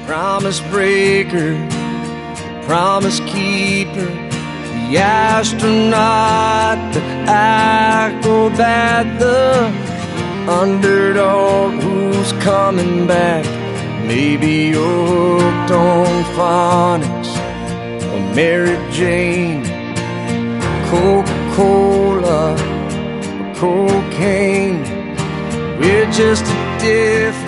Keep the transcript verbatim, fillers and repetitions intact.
promise breaker, promise keeper, the astronaut, the acrobat, the underdog who's coming back. Maybe you're hooked on phonics or Mary Jane, Coca-Cola or cocaine. We're just a different